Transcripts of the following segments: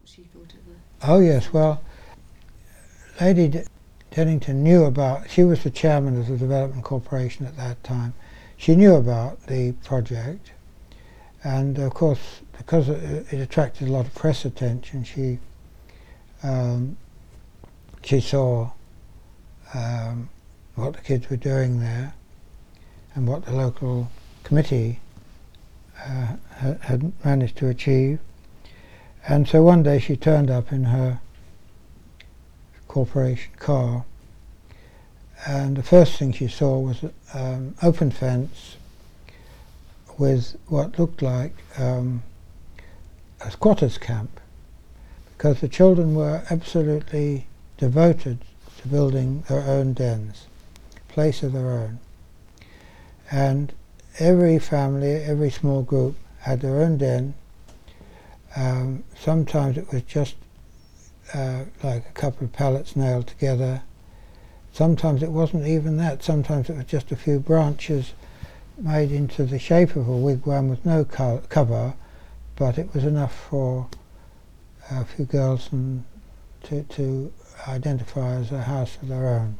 what she thought of the... Oh yes, well, Lady Dennington knew about, she was the chairman of the Development Corporation at that time. She knew about the project, and of course, because it attracted a lot of press attention, she saw what the kids were doing there and what the local committee had managed to achieve. And so one day she turned up in her corporation car, and the first thing she saw was an open fence with what looked like a squatters' camp, because the children were absolutely devoted to building their own dens, a place of their own. And every family, every small group had their own den. Sometimes it was just like a couple of pallets nailed together. Sometimes it wasn't even that. Sometimes it was just a few branches made into the shape of a wigwam with no cover, but it was enough for a few girls to identify as a house of their own.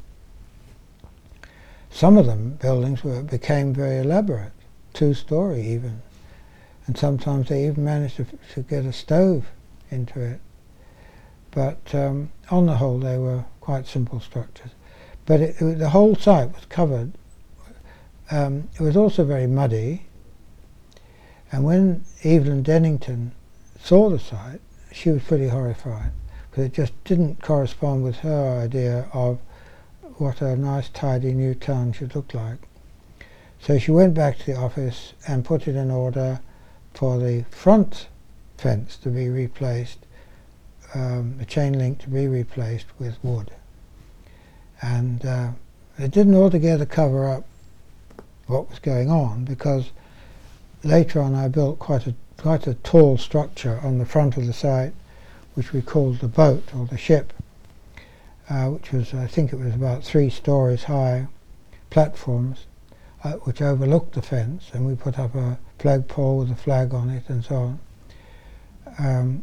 Some of them buildings became very elaborate, 2-story even, and sometimes they even managed to get a stove into it. But on the whole, they were quite simple structures. But the whole site was covered. It was also very muddy, and when Evelyn Dennington saw the site, she was pretty horrified, because it just didn't correspond with her idea of what a nice, tidy new town should look like. So she went back to the office and put it in order for the front fence to be replaced, the chain link to be replaced with wood. And it didn't altogether cover up what was going on, because later on I built quite a tall structure on the front of the site, which we called the boat, or the ship, which was, I think it was about 3 stories high, platforms, which overlooked the fence, and we put up a flagpole with a flag on it and so on.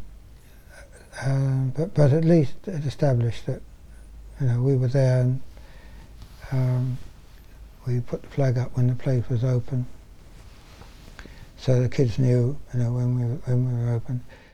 But at least it established that, you know, we were there, and we put the flag up when the place was open, so the kids knew, you know, when we were open.